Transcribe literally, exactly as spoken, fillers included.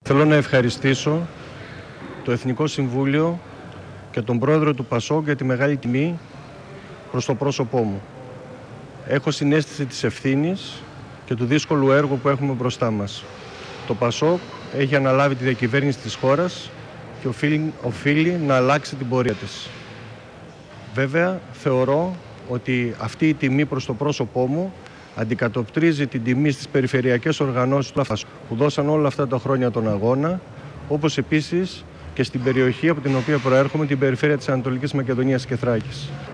Θέλω να ευχαριστήσω το Εθνικό Συμβούλιο και τον πρόεδρο του ΠΑΣΟΚ για τη μεγάλη τιμή προς το πρόσωπό μου. Έχω συναίσθηση της ευθύνης και του δύσκολου έργου που έχουμε μπροστά μας. Το ΠΑΣΟΚ έχει αναλάβει τη διακυβέρνηση της χώρας και οφείλει, οφείλει να αλλάξει την πορεία της. Βέβαια, θεωρώ ότι αυτή η τιμή προς το πρόσωπό μου αντικατοπτρίζει την τιμή στις περιφερειακές οργανώσεις που δώσαν όλα αυτά τα χρόνια τον αγώνα, όπως επίσης και στην περιοχή από την οποία προέρχομαι, την περιφέρεια της Ανατολικής Μακεδονίας και Θράκης.